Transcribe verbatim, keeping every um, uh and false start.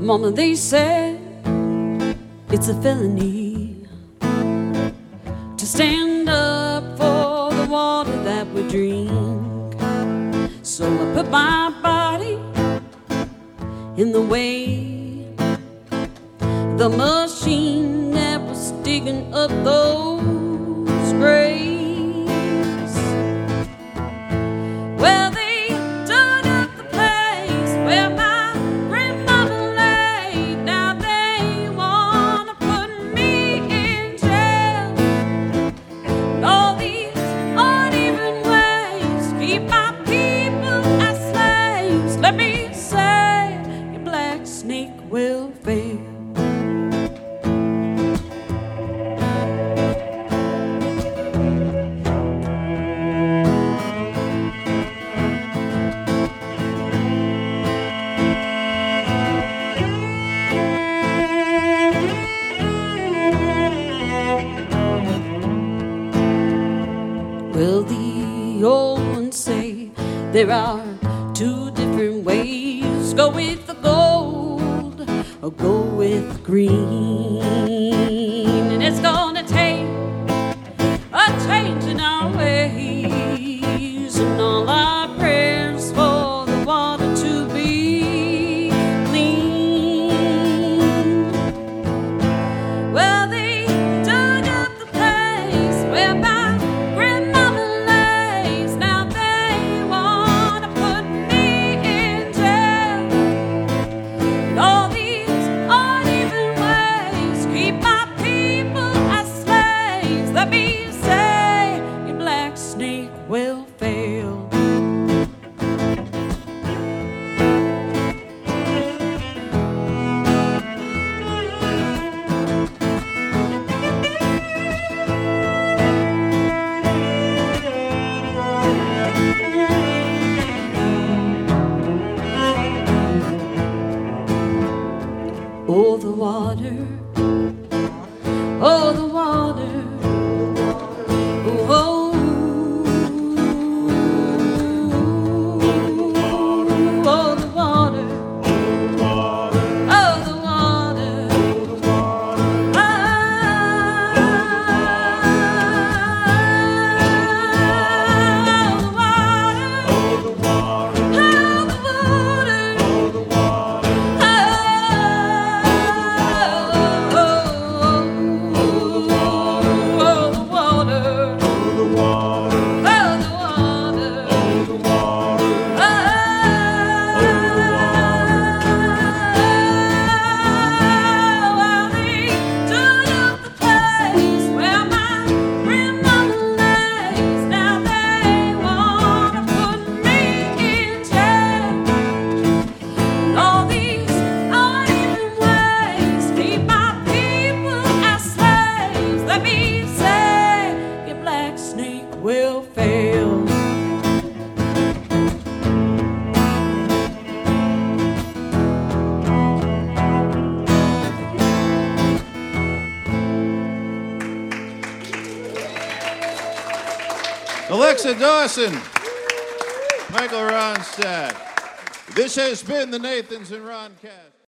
Mama, they said it's a felony to stand up for the water that we drink. So I put my body in the way, the machine that was digging up those graves. Well, they dug up the place where my grandmama laid. Now they wanna put me in jail. All these uneven ways keep my people as slaves. Let me say, your black snake will fail. Well, the old ones say there are two different ways. Go with the gold or go with the green. And it's gonna take a change in our ways, and all our prayers for the water to be clean. Well, they dug up the place where my will fail. Oh, the water, oh, the water, oh, oh. Will fail. Alexa Dawson, Michael Ronstadt. This has been the Nathans and Ron Cast.